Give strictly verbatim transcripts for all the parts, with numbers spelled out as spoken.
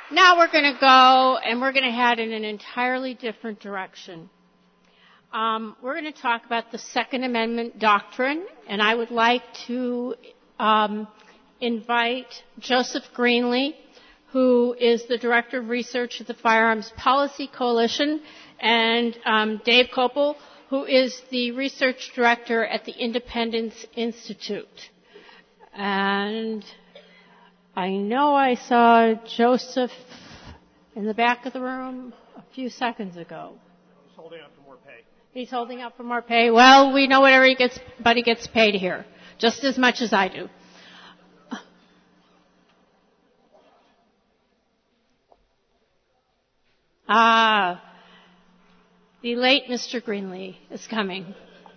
Now we're going to go and we're going to head in an entirely different direction. Um, we're going to talk about the Second Amendment doctrine, and I would like to um, invite Joseph Greenlee, who is the Director of Research at the Firearms Policy Coalition, and um, Dave Kopel, who is the Research Director at the Independence Institute. And I know I saw Joseph in the back of the room a few seconds ago. He's holding out for more pay. He's holding out for more pay. Well, we know what everybody gets, buddy gets paid here, just as much as I do. Ah, the late Mister Greenlee is coming.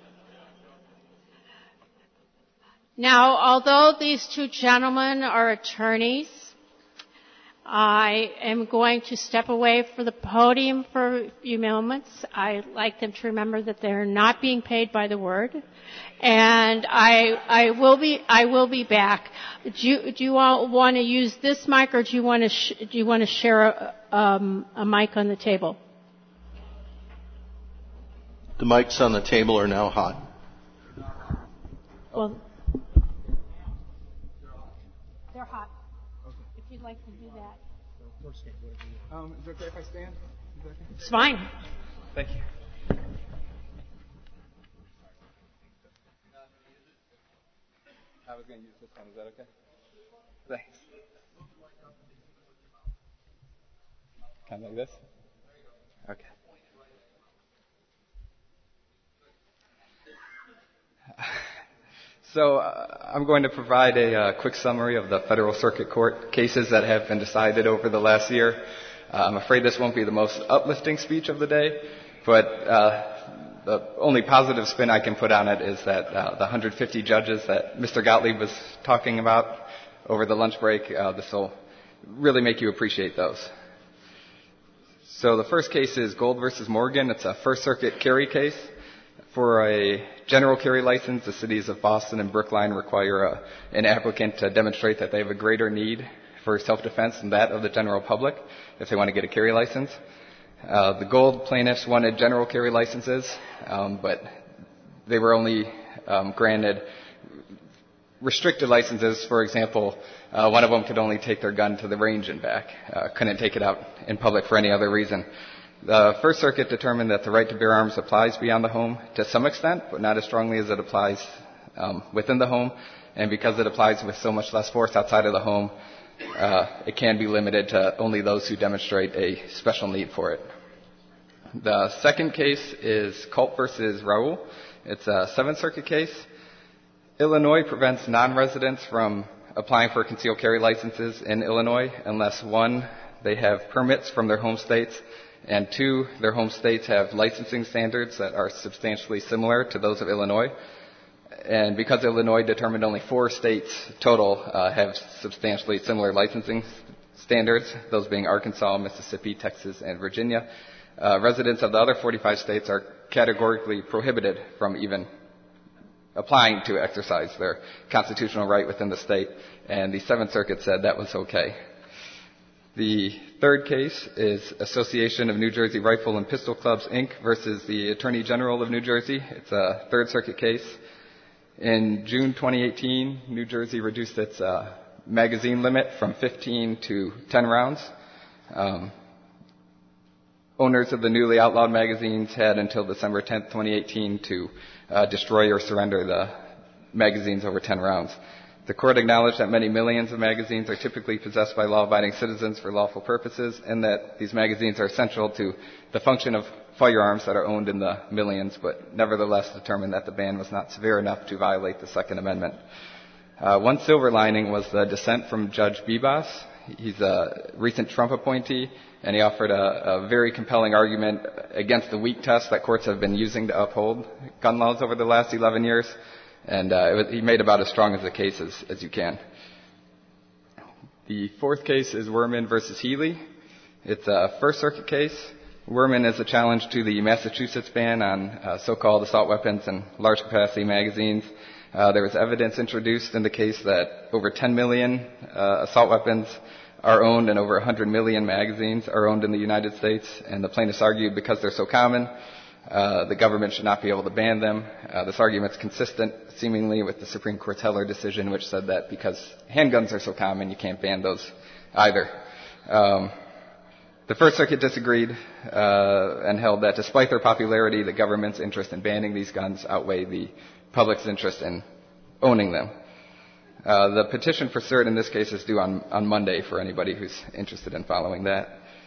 Now, although these two gentlemen are attorneys, I am going to step away from the podium for a few moments. I'd like them to remember that they're not being paid by the word, and I, I will be, I will be back. Do you, do you all want to use this mic, or do you want to, sh- do you want to share a, um, a mic on the table? The mics on the table are now hot. Well, they're hot. Okay. If you'd like to do that. Um, is it okay if I stand? Is that okay? It's fine. Thank you. I was going to use this one. Is that okay? Thanks. Kind of like this? Okay. So uh, I'm going to provide a uh, quick summary of the Federal Circuit Court cases that have been decided over the last year. Uh, I'm afraid this won't be the most uplifting speech of the day, but uh, the only positive spin I can put on it is that uh, the one hundred fifty judges that Mister Gottlieb was talking about over the lunch break, uh, this will really make you appreciate those. So the first case is Gold versus Morgan. It's a First Circuit carry case. For a general carry license, the cities of Boston and Brookline require a, an applicant to demonstrate that they have a greater need for self-defense than that of the general public if they want to get a carry license. Uh, the Gold plaintiffs wanted general carry licenses, um, but they were only um, granted restricted licenses. For example, uh, one of them could only take their gun to the range and back, uh, couldn't take it out in public for any other reason. The First Circuit determined that the right to bear arms applies beyond the home to some extent, but not as strongly as it applies um, within the home. And because it applies with so much less force outside of the home, uh, it can be limited to only those who demonstrate a special need for it. The second case is Culp versus Raoul. It's a Seventh Circuit case. Illinois prevents non-residents from applying for concealed carry licenses in Illinois unless, one, they have permits from their home states, and two, their home states have licensing standards that are substantially similar to those of Illinois. And because Illinois determined only four states total uh, have substantially similar licensing standards, those being Arkansas, Mississippi, Texas, and Virginia, uh, residents of the other forty-five states are categorically prohibited from even applying to exercise their constitutional right within the state. And the Seventh Circuit said that was okay. The third case is Association of New Jersey Rifle and Pistol Clubs, Incorporated versus the Attorney General of New Jersey. It's a Third Circuit case. In June twenty eighteen, New Jersey reduced its uh, magazine limit from fifteen to ten rounds. Um, owners of the newly outlawed magazines had until December tenth, twenty eighteen to uh, destroy or surrender the magazines over ten rounds. The court acknowledged that many millions of magazines are typically possessed by law-abiding citizens for lawful purposes, and that these magazines are essential to the function of firearms that are owned in the millions, but nevertheless determined that the ban was not severe enough to violate the Second Amendment. Uh, one silver lining was the dissent from Judge Bibas. He's a recent Trump appointee, and he offered a, a very compelling argument against the weak test that courts have been using to uphold gun laws over the last eleven years. And uh, it was, he made about as strong as a case as, as you can. The fourth case is Werman versus Healy. It's a First Circuit case. Werman is a challenge to the Massachusetts ban on uh, so-called assault weapons and large-capacity magazines. Uh, there was evidence introduced in the case that over ten million uh, assault weapons are owned, and over one hundred million magazines are owned in the United States. And the plaintiffs argued because they're so common, uh, the government should not be able to ban them. Uh, this argument's consistent, seemingly, with the Supreme Court's Heller decision, which said that because handguns are so common, you can't ban those either. Um, the First Circuit disagreed uh, and held that despite their popularity, the government's interest in banning these guns outweigh the public's interest in owning them. Uh, the petition for cert in this case is due on, on Monday for anybody who's interested in following that.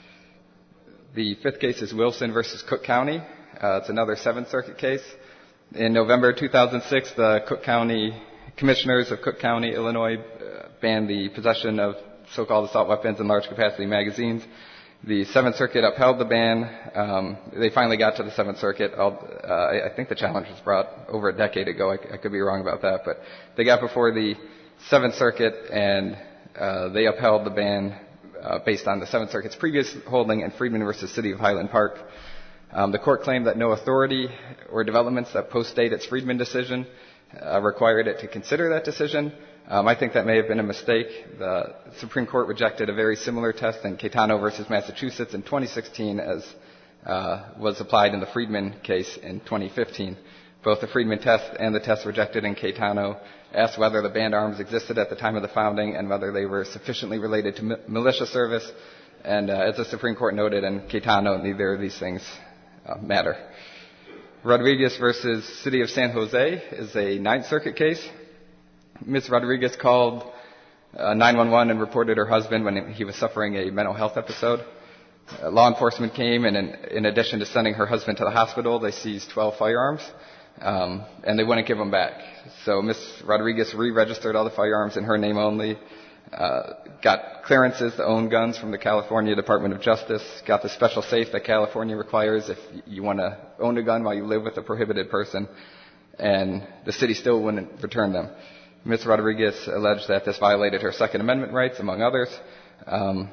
The fifth case is Wilson versus Cook County. Uh, it's another Seventh Circuit case. In November two thousand six, the Cook County commissioners of Cook County, Illinois, uh, banned the possession of so-called assault weapons and large-capacity magazines. The Seventh Circuit upheld the ban. Um, they finally got to the Seventh Circuit. Uh, I, I think the challenge was brought over a decade ago. I, I could be wrong about that, but they got before the Seventh Circuit, and uh, they upheld the ban uh, based on the Seventh Circuit's previous holding in Friedman versus City of Highland Park. Um, the court claimed that no authority or developments that post-date its Friedman decision uh, required it to consider that decision. Um, I think that may have been a mistake. The Supreme Court rejected a very similar test in Caetano versus Massachusetts in twenty sixteen as uh, was applied in the Friedman case in twenty fifteen. Both the Friedman test and the test rejected in Caetano asked whether the banned arms existed at the time of the founding and whether they were sufficiently related to mi- militia service. And uh, as the Supreme Court noted in Caetano, neither of these things uh, matter. Rodriguez versus City of San Jose is a Ninth Circuit case. Miz Rodriguez called uh, nine one one and reported her husband when he was suffering a mental health episode. Uh, law enforcement came, and in, in addition to sending her husband to the hospital, they seized twelve firearms. Um, and they wouldn't give them back. So Miz Rodriguez re-registered all the firearms in her name only, uh, got clearances to own guns from the California Department of Justice, got the special safe that California requires if you want to own a gun while you live with a prohibited person, and the city still wouldn't return them. Miz Rodriguez alleged that this violated her Second Amendment rights, among others. Um,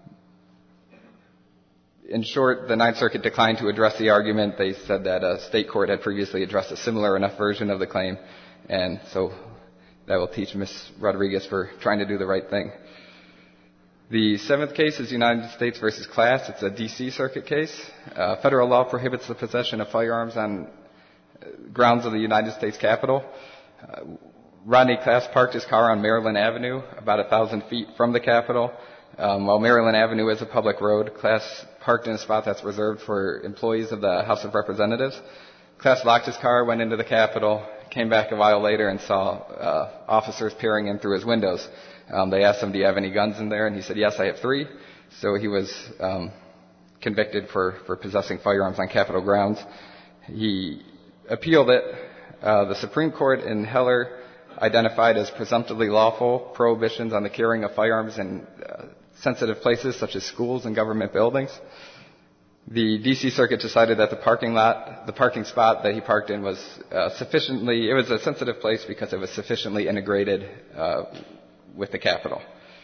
In short, the Ninth Circuit declined to address the argument. They said that a state court had previously addressed a similar enough version of the claim, and so that will teach Miz Rodriguez for trying to do the right thing. The seventh case is United States versus Class. It's a D C Circuit case. Uh, federal law prohibits the possession of firearms on grounds of the United States Capitol. Uh, Rodney Class parked his car on Maryland Avenue, about a thousand feet from the Capitol. Um, while Maryland Avenue is a public road, Class parked in a spot that's reserved for employees of the House of Representatives. Class locked his car, went into the Capitol, came back a while later and saw uh, officers peering in through his windows. Um, they asked him, "Do you have any guns in there?" And he said, "Yes, I have three." So he was um, convicted for, for possessing firearms on Capitol grounds. He appealed it. Uh, the Supreme Court in Heller identified as presumptively lawful prohibitions on the carrying of firearms in uh, sensitive places such as schools and government buildings. The D C Circuit decided that the parking lot, the parking spot that he parked in was uh, sufficiently, it was a sensitive place because it was sufficiently integrated uh, with the Capitol.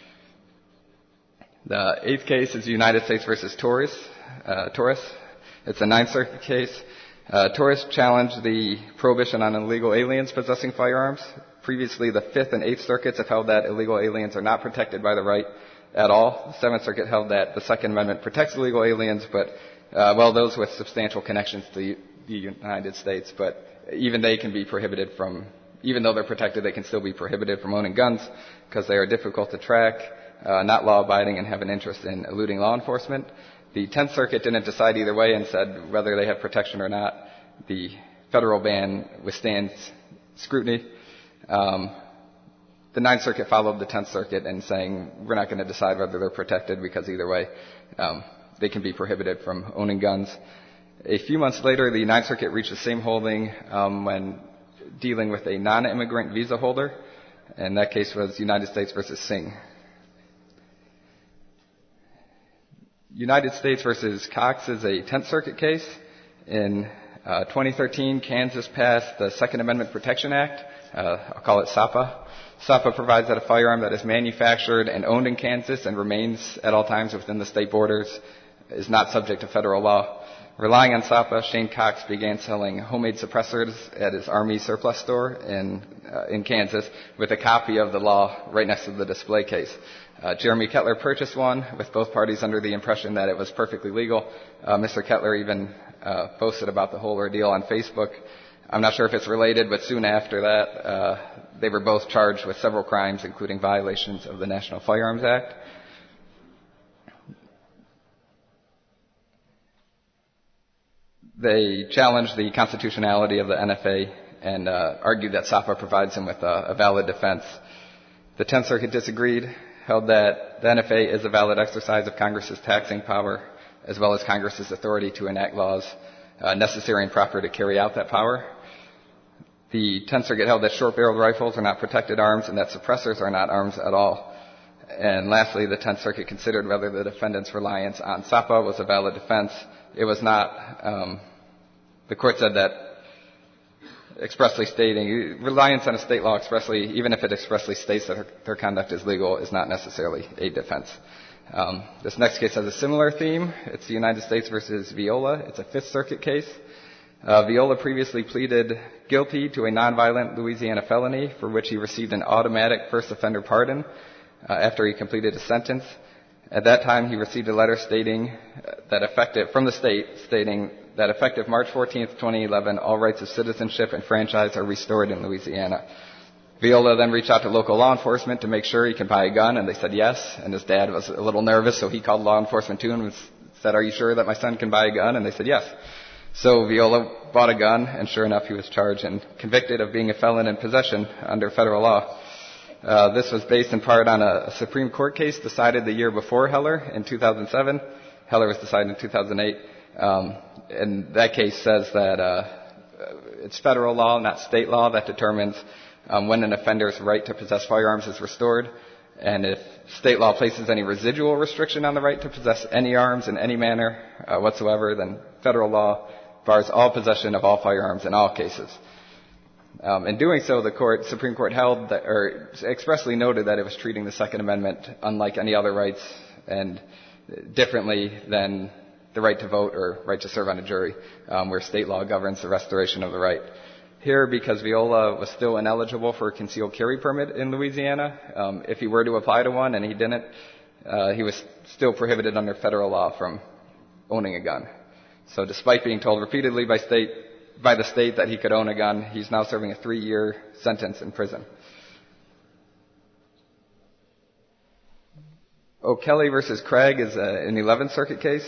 The eighth case is United States versus Torres. Uh, Torres. It's a Ninth Circuit case. Uh, Torres challenged the prohibition on illegal aliens possessing firearms. Previously, the Fifth and Eighth Circuits have held that illegal aliens are not protected by the right at all. The Seventh Circuit held that the Second Amendment protects illegal aliens, but, uh, well, those with substantial connections to the United States, but even they can be prohibited from, even though they're protected, they can still be prohibited from owning guns because they are difficult to track, uh, not law-abiding, and have an interest in eluding law enforcement. The Tenth Circuit didn't decide either way and said whether they have protection or not. The federal ban withstands scrutiny. Um, the Ninth Circuit followed the Tenth Circuit in saying we're not going to decide whether they're protected because either way um, they can be prohibited from owning guns. A few months later, the Ninth Circuit reached the same holding um, when dealing with a non-immigrant visa holder, and that case was United States versus Singh. United States versus Cox is a Tenth Circuit case. In uh, twenty thirteen, Kansas passed the Second Amendment Protection Act. Uh, I'll call it SAPA. SAPA provides that a firearm that is manufactured and owned in Kansas and remains at all times within the state borders is not subject to federal law. Relying on SAPA, Shane Cox began selling homemade suppressors at his Army surplus store in, uh, in Kansas with a copy of the law right next to the display case. Uh, Jeremy Kettler purchased one with both parties under the impression that it was perfectly legal. Uh, Mister Kettler even uh, posted about the whole ordeal on Facebook. I'm not sure if it's related, but soon after that, uh, they were both charged with several crimes, including violations of the National Firearms Act. They challenged the constitutionality of the N F A and uh, argued that SAPA provides them with a, a valid defense. The Tenth Circuit disagreed, held that the N F A is a valid exercise of Congress's taxing power, as well as Congress's authority to enact laws uh, necessary and proper to carry out that power. The Tenth Circuit held that short-barreled rifles are not protected arms and that suppressors are not arms at all. And lastly, the Tenth Circuit considered whether the defendant's reliance on SAPA was a valid defense. It was not. Um, the court said that expressly stating, reliance on a state law expressly, even if it expressly states that her, their conduct is legal, is not necessarily a defense. Um, this next case has a similar theme. It's the United States versus Viola. It's a Fifth Circuit case. Uh, Viola previously pleaded guilty to a nonviolent Louisiana felony for which he received an automatic first offender pardon uh, after he completed his sentence. At that time, he received a letter stating that effective, from the state, stating that effective March fourteenth, twenty eleven, all rights of citizenship and franchise are restored in Louisiana. Viola then reached out to local law enforcement to make sure he could buy a gun, and they said yes. And his dad was a little nervous, so he called law enforcement too and was, said, "Are you sure that my son can buy a gun?" And they said yes. So Viola bought a gun, and sure enough, he was charged and convicted of being a felon in possession under federal law. Uh, this was based in part on a, a Supreme Court case decided the year before Heller in two thousand seven. Heller was decided in two thousand eight. Um, and that case says that uh, it's federal law, not state law, that determines um, when an offender's right to possess firearms is restored. And if state law places any residual restriction on the right to possess any arms in any manner uh, whatsoever, then federal law bars all possession of all firearms in all cases. Um, in doing so, the court, Supreme Court held that, or expressly noted that it was treating the Second Amendment unlike any other rights and differently than the right to vote or right to serve on a jury, um, where state law governs the restoration of the right. Here, because Viola was still ineligible for a concealed carry permit in Louisiana, um, if he were to apply to one and he didn't, uh, he was still prohibited under federal law from owning a gun. So despite being told repeatedly by state by the state that he could own a gun, he's now serving a three-year sentence in prison. O'Kelly versus Craig is a, an eleventh Circuit case.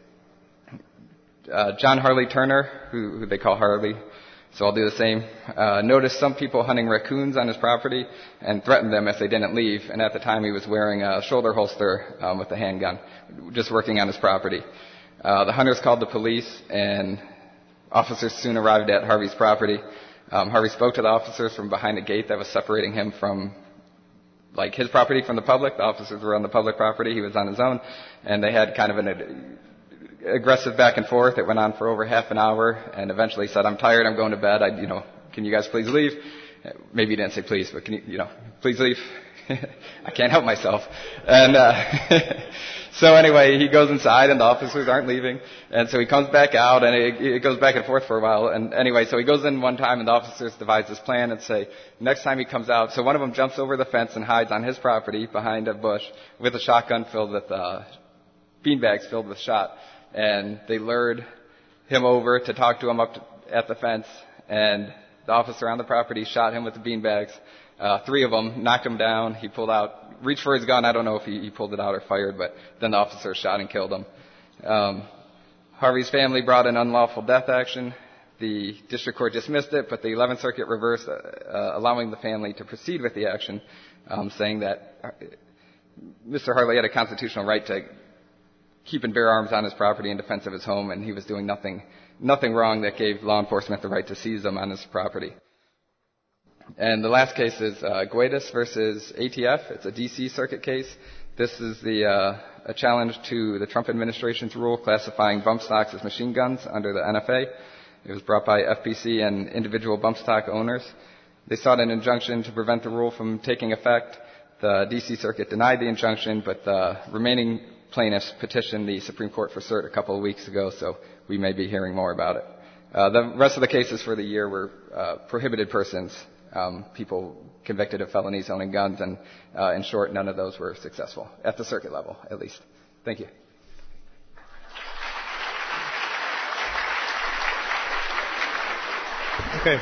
Uh, John Harley Turner, who, who they call Harley, so I'll do the same, uh, noticed some people hunting raccoons on his property and threatened them if they didn't leave. And at the time, he was wearing a shoulder holster um, with a handgun, just working on his property. Uh, the hunters called the police, and officers soon arrived at Harvey's property. Um, Harvey spoke to the officers from behind a gate that was separating him from, like, his property from the public. The officers were on the public property. He was on his own. And they had kind of an uh, aggressive back and forth. It went on for over half an hour. And eventually he said, "I'm tired. I'm going to bed. I, you know, can you guys please leave?" Maybe he didn't say please, but can you, you know, please leave. I can't help myself. And, uh, so anyway, he goes inside and the officers aren't leaving. And so he comes back out and it, it goes back and forth for a while. And anyway, so he goes in one time and the officers devise this plan and say, next time he comes out, so one of them jumps over the fence and hides on his property behind a bush with a shotgun filled with, uh, beanbags filled with shot. And they lured him over to talk to him up to, at the fence. And the officer on the property shot him with the beanbags. Uh, three of them knocked him down. He pulled out, reached for his gun. I don't know if he, he pulled it out or fired, but then the officer shot and killed him. Um, Harvey's family brought an unlawful death action. The district court dismissed it, but the eleventh Circuit reversed, uh, uh, allowing the family to proceed with the action, um, saying that Mister Harley had a constitutional right to keep and bear arms on his property in defense of his home, and he was doing nothing, nothing wrong that gave law enforcement the right to seize them on his property. And the last case is uh, Guedes versus A T F. It's a D C Circuit case. This is the uh, a challenge to the Trump administration's rule classifying bump stocks as machine guns under the N F A. It was brought by F P C and individual bump stock owners. They sought an injunction to prevent the rule from taking effect. The D C Circuit denied the injunction, but the remaining plaintiffs petitioned the Supreme Court for cert a couple of weeks ago, so we may be hearing more about it. Uh, the rest of the cases for the year were uh, prohibited persons, um, people convicted of felonies owning guns, and uh, in short, none of those were successful, at the circuit level, at least. Thank you. Okay.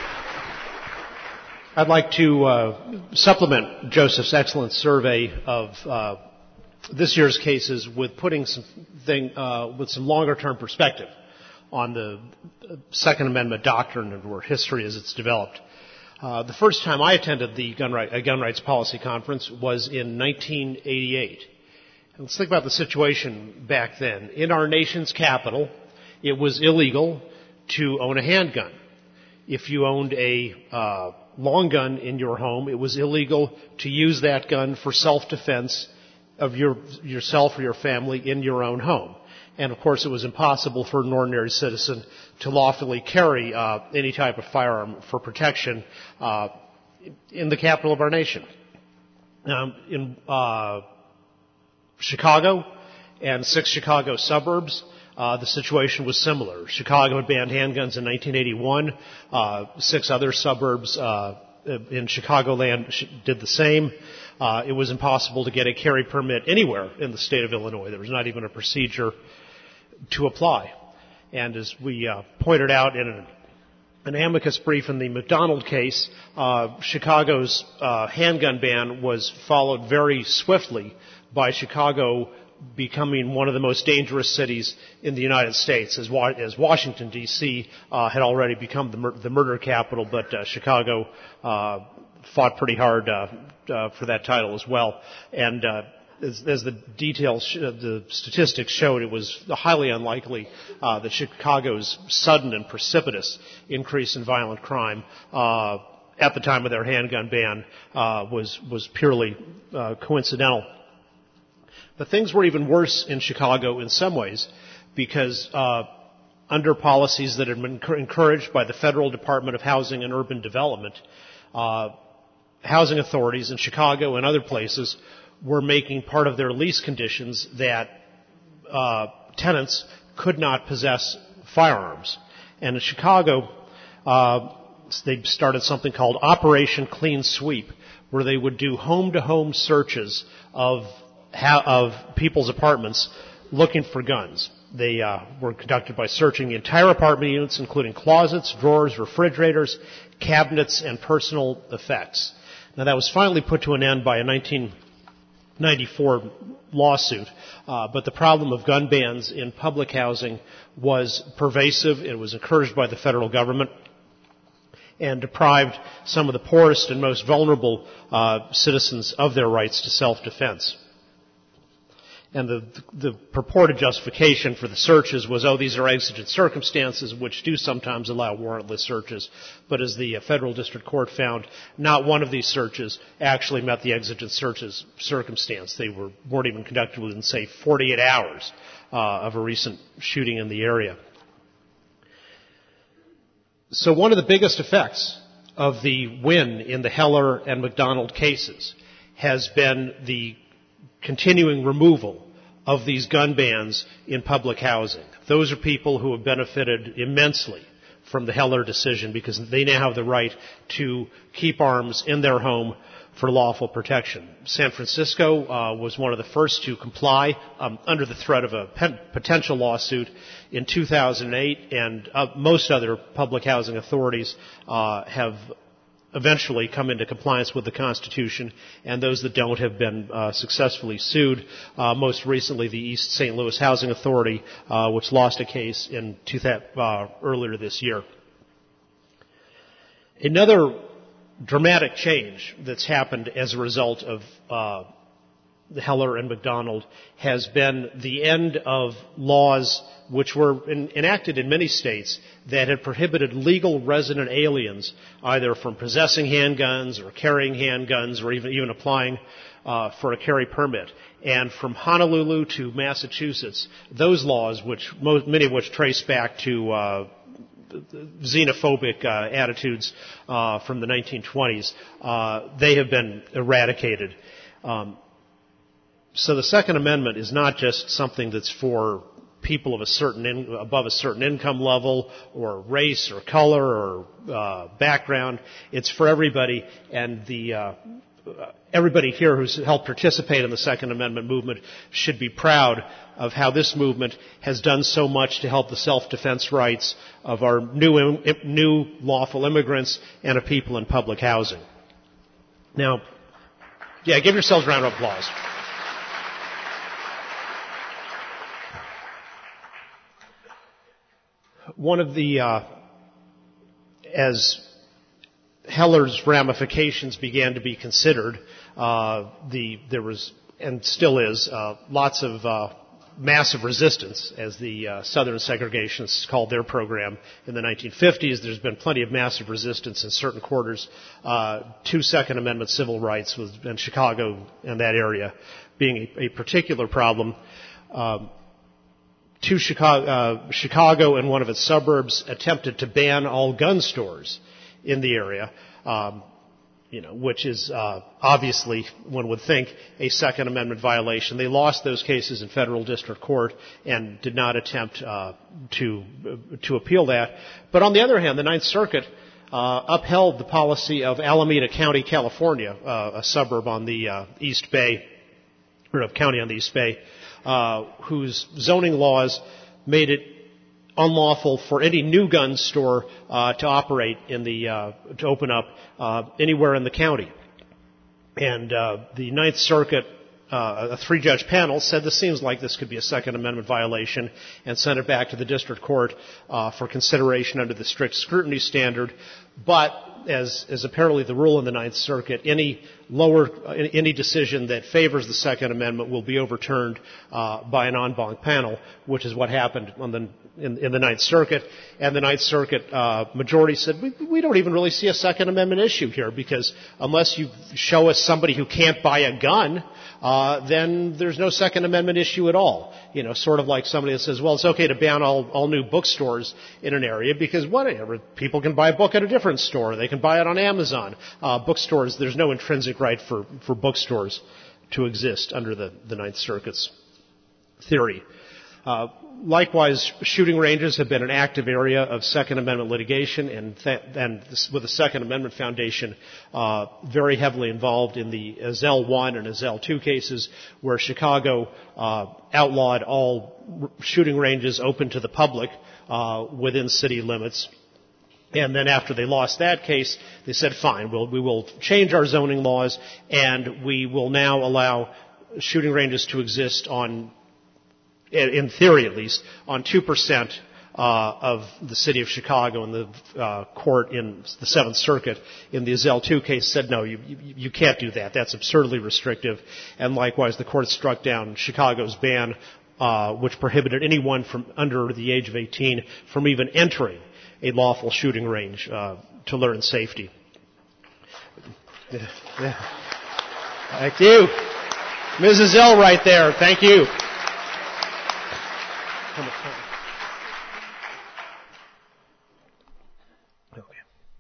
I'd like to uh, supplement Joseph's excellent survey of uh, this year's cases with putting some thing, uh, with some longer-term perspective on the Second Amendment doctrine or history as it's developed. Uh, the first time I attended the gun, right, uh, gun rights policy conference was in nineteen eighty-eight. And let's think about the situation back then. In our nation's capital, it was illegal to own a handgun. If you owned a uh, long gun in your home, it was illegal to use that gun for self-defense of your, yourself or your family in your own home. And of course, it was impossible for an ordinary citizen to lawfully carry uh, any type of firearm for protection uh, in the capital of our nation. Um, in uh, Chicago and six Chicago suburbs, Uh, the situation was similar. Chicago had banned handguns in nineteen eighty-one. Uh, six other suburbs uh, in Chicagoland did the same. Uh, it was impossible to get a carry permit anywhere in the state of Illinois. There was not even a procedure to apply. And as we uh, pointed out in an, an amicus brief in the McDonald case, uh, Chicago's uh, handgun ban was followed very swiftly by Chicago becoming one of the most dangerous cities in the United States, as, wa- as Washington, D C uh, had already become the, mur- the murder capital, but uh, Chicago uh, fought pretty hard uh, uh, for that title as well. And uh, as, as the details, sh- the statistics showed, it was highly unlikely uh, that Chicago's sudden and precipitous increase in violent crime uh, at the time of their handgun ban uh, was, was purely uh, coincidental. But things were even worse in Chicago in some ways because uh, under policies that had been encouraged by the Federal Department of Housing and Urban Development, uh, housing authorities in Chicago and other places were making part of their lease conditions that uh, tenants could not possess firearms. And in Chicago, uh, they started something called Operation Clean Sweep, where they would do home-to-home searches of of people's apartments looking for guns. They uh, were conducted by searching the entire apartment units, including closets, drawers, refrigerators, cabinets, and personal effects. Now, that was finally put to an end by a nineteen ninety-four lawsuit, uh, but the problem of gun bans in public housing was pervasive. It was encouraged by the federal government and deprived some of the poorest and most vulnerable uh, citizens of their rights to self-defense. And the, the purported justification for the searches was, oh, these are exigent circumstances, which do sometimes allow warrantless searches. But as the federal district court found, not one of these searches actually met the exigent searches circumstance. They were, weren't even conducted within, say, forty-eight hours uh, of a recent shooting in the area. So one of the biggest effects of the win in the Heller and McDonald cases has been the continuing removal of these gun bans in public housing. Those are people who have benefited immensely from the Heller decision because they now have the right to keep arms in their home for lawful protection. San Francisco uh, was one of the first to comply um, under the threat of a pen- potential lawsuit in two thousand eight, and uh, most other public housing authorities uh, have eventually come into compliance with the Constitution, and those that don't have been uh, successfully sued. Uh, most recently, the East Saint Louis Housing Authority, uh, which lost a case in two thousand, uh, earlier this year. Another dramatic change that's happened as a result of uh, the Heller and McDonald has been the end of laws which were in, enacted in many states that had prohibited legal resident aliens either from possessing handguns or carrying handguns or even, even applying uh, for a carry permit. And from Honolulu to Massachusetts, those laws, which most, many of which trace back to uh, xenophobic uh, attitudes uh, from the nineteen twenties, uh, they have been eradicated. Um, so the Second Amendment is not just something that's for people of a certain in, above a certain income level or race or color or uh, background. It's for everybody, and the uh, everybody here who's helped participate in the Second Amendment movement should be proud of how this movement has done so much to help the self-defense rights of our new new lawful immigrants and of people in public housing. Now, yeah, give yourselves a round of applause. One of the, uh, as Heller's ramifications began to be considered, uh, the there was and still is uh, lots of uh, massive resistance, as the uh, Southern segregationists called their program in the nineteen fifties. There's been plenty of massive resistance in certain quarters uh, to Second Amendment civil rights, with in Chicago and that area being a, a particular problem. Um, To Chicago, uh, Chicago and one of its suburbs attempted to ban all gun stores in the area, um, you know, which is uh, obviously, one would think, a Second Amendment violation. They lost those cases in federal district court and did not attempt uh, to to appeal that. But on the other hand, the Ninth Circuit uh, upheld the policy of Alameda County, California, uh, a suburb on the uh, East Bay, or of county on the East Bay, Uh, whose zoning laws made it unlawful for any new gun store uh, to operate in the uh, to open up uh, anywhere in the county. And uh, the Ninth Circuit, uh, a three-judge panel, said this seems like this could be a Second Amendment violation, and sent it back to the district court uh, for consideration under the strict scrutiny standard. But as is apparently the rule in the Ninth Circuit, any lower, any decision that favors the Second Amendment will be overturned uh, by an en banc panel, which is what happened on the, in, in the Ninth Circuit. And the Ninth Circuit uh, majority said, we, we don't even really see a Second Amendment issue here, because unless you show us somebody who can't buy a gun, uh, then there's no Second Amendment issue at all. You know, sort of like somebody that says, well, it's okay to ban all, all new bookstores in an area because whatever, people can buy a book at a different store. They can buy it on Amazon. Uh, bookstores, there's no intrinsic right for, for bookstores to exist under the, the Ninth Circuit's theory. Uh, likewise, shooting ranges have been an active area of Second Amendment litigation, and, th- and this, with the Second Amendment Foundation uh, very heavily involved in the Ezell one and Ezell two cases, where Chicago uh, outlawed all r- shooting ranges open to the public uh, within city limits. And then after they lost that case, they said, fine, we'll, we will change our zoning laws, and we will now allow shooting ranges to exist on, in theory at least, on two percent uh, of the city of Chicago. And the uh, court in the Seventh Circuit in the Ezell two case said, no, you, you, you can't do that. That's absurdly restrictive. And likewise, the court struck down Chicago's ban, uh, which prohibited anyone from under the age of eighteen from even entering a lawful shooting range uh, to learn safety. Thank you. Missus L right there. Thank you. Okay.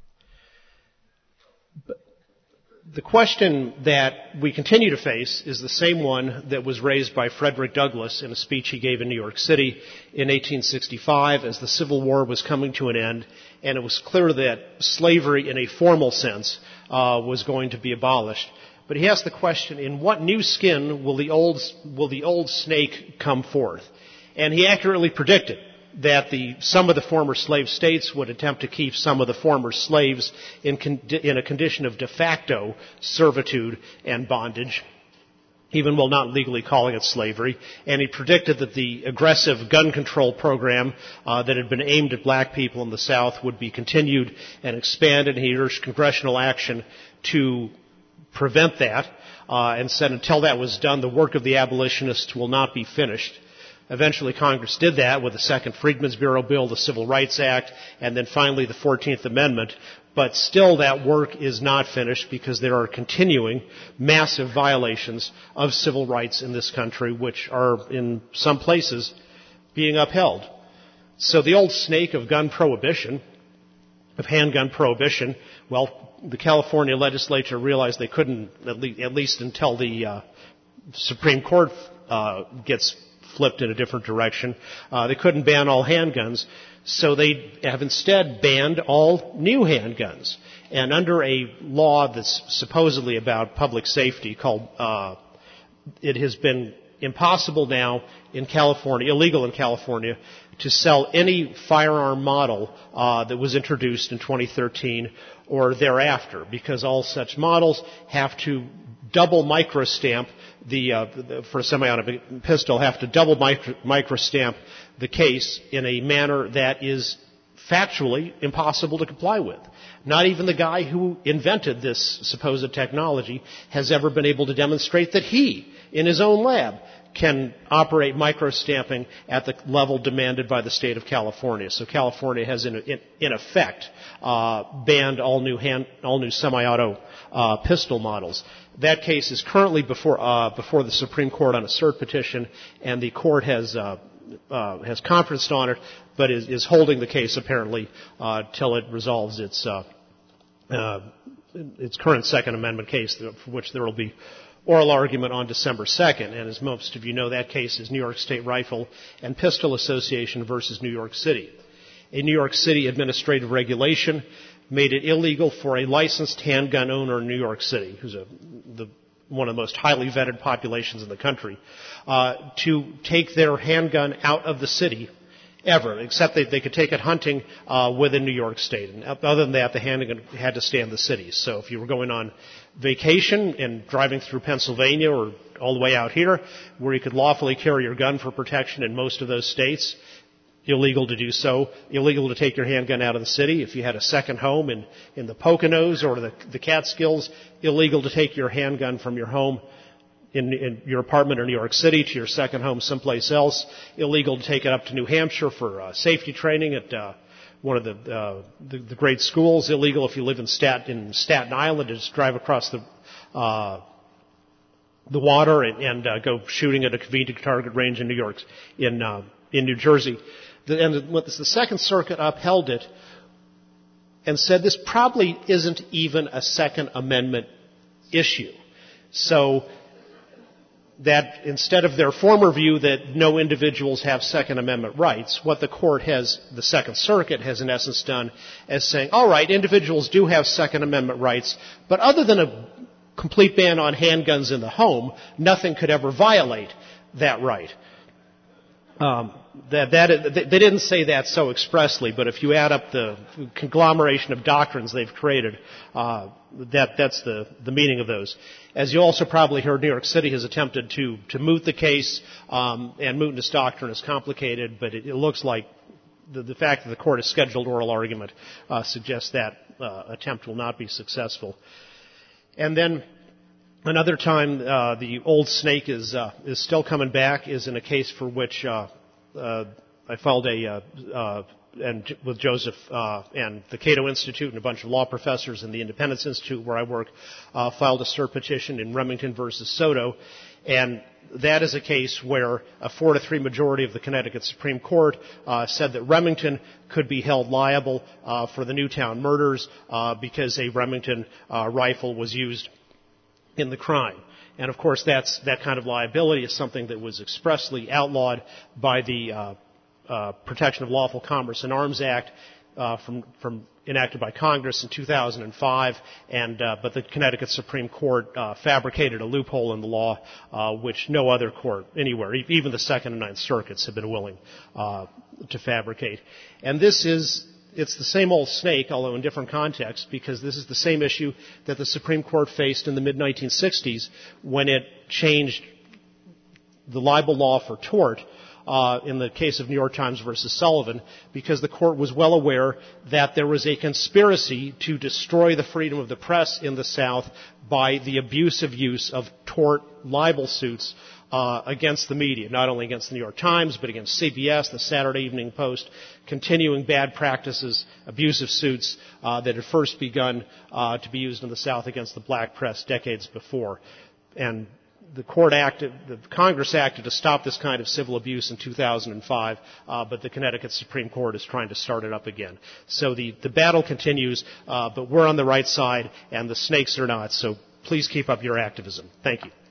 But the question that we continue to face is the same one that was raised by Frederick Douglass in a speech he gave in New York City in eighteen sixty-five as the Civil War was coming to an end, and it was clear that slavery in a formal sense uh, was going to be abolished. But he asked the question, in what new skin will the old, will the old snake come forth? And he accurately predicted that the, some of the former slave states would attempt to keep some of the former slaves in, con, in a condition of de facto servitude and bondage, even while not legally calling it slavery. And he predicted that the aggressive gun control program uh, that had been aimed at black people in the South would be continued and expanded. He urged congressional action to prevent that, uh, and said until that was done, the work of the abolitionists will not be finished. Eventually, Congress did that with the Second Freedmen's Bureau Bill, the Civil Rights Act, and then finally the fourteenth Amendment. But still, that work is not finished because there are continuing massive violations of civil rights in this country, which are in some places being upheld. So the old snake of gun prohibition, of handgun prohibition, well, the California legislature realized they couldn't, at least, at least until the uh, Supreme Court uh, gets flipped in a different direction. Uh, they couldn't ban all handguns, so they have instead banned all new handguns. And under a law that's supposedly about public safety called, uh, it has been impossible now in California, illegal in California, to sell any firearm model uh, that was introduced in twenty thirteen or thereafter, because all such models have to double microstamp the, uh, the for a semi-automatic pistol, have to double micro, microstamp the case in a manner that is factually impossible to comply with. Not even the guy who invented this supposed technology has ever been able to demonstrate that he, in his own lab, can operate microstamping at the level demanded by the state of California. So California has, in, in, in effect, uh, banned all new hand, all new semi-auto uh, pistol models. That case is currently before uh, before the Supreme Court on a cert petition, and the court has uh, uh, has conferenced on it, but is, is holding the case apparently uh, till it resolves its uh, uh, its current Second Amendment case, for which there will be oral argument on December second. And as most of you know, that case is New York State Rifle and Pistol Association versus New York City. A New York City administrative regulation made it illegal for a licensed handgun owner in New York City, who's a, the, one of the most highly vetted populations in the country, uh, to take their handgun out of the city ever, except that they could take it hunting uh, within New York State. And other than that, the handgun had to stay in the city. So if you were going on vacation and driving through Pennsylvania or all the way out here, where you could lawfully carry your gun for protection in most of those states, illegal to do so, illegal to take your handgun out of the city. If you had a second home in, in the Poconos or the, the Catskills, illegal to take your handgun from your home in, in your apartment in New York City to your second home someplace else. Illegal to take it up to New Hampshire for uh, safety training at uh, one of the, uh, the the great schools. Illegal if you live in Staten, in Staten Island to just drive across the uh, the water and, and uh, go shooting at a convenient target range in New York, in uh, in New Jersey. The, and the, the Second Circuit upheld it and said this probably isn't even a Second Amendment issue. So that instead of their former view that no individuals have Second Amendment rights, what the court has, the Second Circuit has in essence done as saying, all right, individuals do have Second Amendment rights, but other than a complete ban on handguns in the home, nothing could ever violate that right. Um, that, that, they didn't say that so expressly, but if you add up the conglomeration of doctrines they've created, uh, that, that's the, the meaning of those. As you also probably heard, New York City has attempted to, to moot the case, um, and mootness doctrine is complicated, but it, it looks like the, the fact that the court has scheduled oral argument uh, suggests that uh, attempt will not be successful. And then another time uh, the old snake is uh, is still coming back is in a case for which uh, uh, I filed a uh, uh, and with Joseph uh, and the Cato Institute and a bunch of law professors and the Independence Institute where I work uh, filed a cert petition in Remington versus Soto, and that is a case where a four to three majority of the Connecticut Supreme Court uh, said that Remington could be held liable uh, for the Newtown murders uh, because a Remington uh, rifle was used in the crime. And of course, that's, that kind of liability is something that was expressly outlawed by the uh, uh, Protection of Lawful Commerce and Arms Act uh, from, from enacted by Congress in two thousand five. And uh, but the Connecticut Supreme Court uh, fabricated a loophole in the law, uh, which no other court anywhere, even the Second and Ninth Circuits, have been willing uh, to fabricate. And this is. It's the same old snake, although in different contexts, because this is the same issue that the Supreme Court faced in the mid nineteen sixties when it changed the libel law for tort uh, in the case of New York Times versus Sullivan, because the court was well aware that there was a conspiracy to destroy the freedom of the press in the South by the abusive use of tort libel suits Uh, against the media, not only against the New York Times, but against C B S, the Saturday Evening Post, continuing bad practices, abusive suits uh, that had first begun uh, to be used in the South against the black press decades before. And the court acted, the Congress acted to stop this kind of civil abuse in two thousand five, uh, but the Connecticut Supreme Court is trying to start it up again. So the, the battle continues, uh, but we're on the right side, and the snakes are not. So please keep up your activism. Thank you.